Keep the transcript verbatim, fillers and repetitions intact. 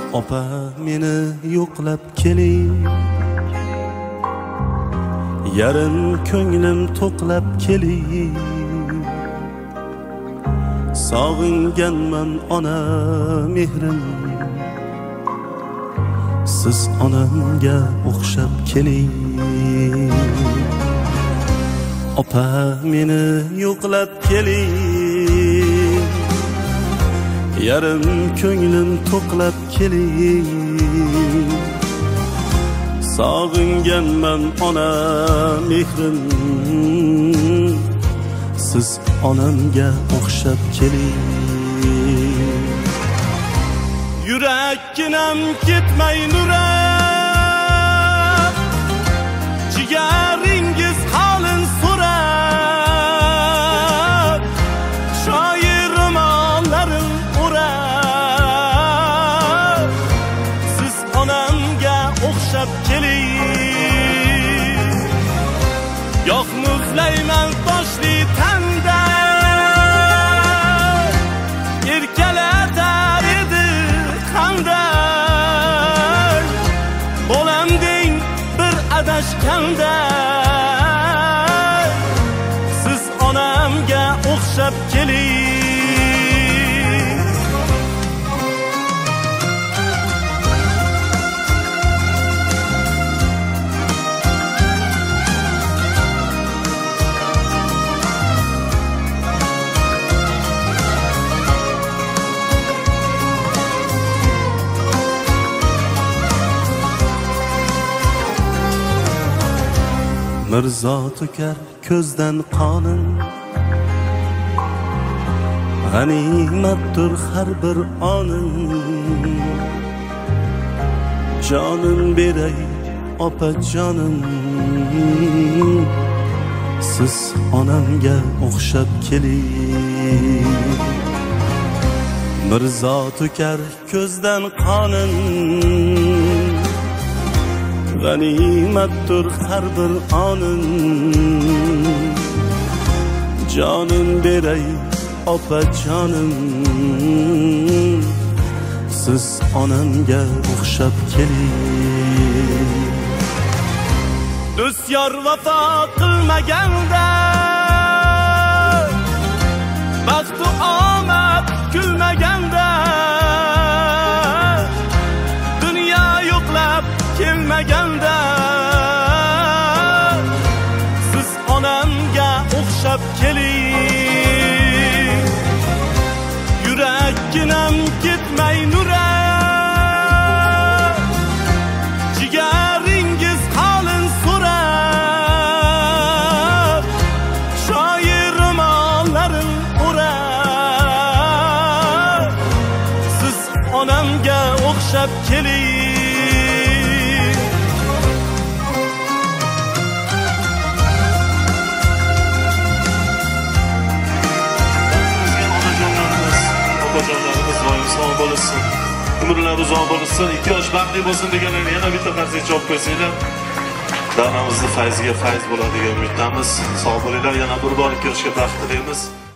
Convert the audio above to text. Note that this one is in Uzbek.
opa meni yo'qlab keling, yarim ko'nglim to'qlab keling. Sog'inganman ona mehrim, siz onamga o'xshab keling. Opa meni yo'qlab keling, yarim ko'nglim to'qlab keling. Sog'inganman ona mehrim, siz onamga o'xshab keling. Yurakkinam ketmay nurab, jigaringiz holin so'rab, shoir romanlarim o'rab, siz onamga o'xshab keling. Yo'q muzlayman toshli tanda, erkalatar edi qanday, bolam deng bir adashganda, siz onamga o'xshab keling. Mirzo to'kar ko'zdan qonin, g'animatdir har bir onin. Jonim beray opa jonim, siz onamga o'xshab keling. Mirzo to'kar ko'zdan qonin, g'animatdir har bir onin. Jonim beray opa jonim, siz onamga o'xshab keling. Do'st yor vafo qilmaganda, baxt u omad kulmaganda, dunyo yo'qlab kelmaganda, siz onamga o'xshab keling. Yurakkinam ketmay nurab, jigaringiz holin so'rab, shoir romanlarim o'rab, siz onamga o'xshab keling. Sog' bo'lsin, umrlar uzoq bo'lsin, ikki yosh baxtli bo'lsin deganlarni yana bitta qarsakcha javob qo'ysanglar, davramizni fayziga fayz bo'ladigan umiddamiz. Sog' bo'linglar, yana bir bor ikki yoshga baxt tilaymiz.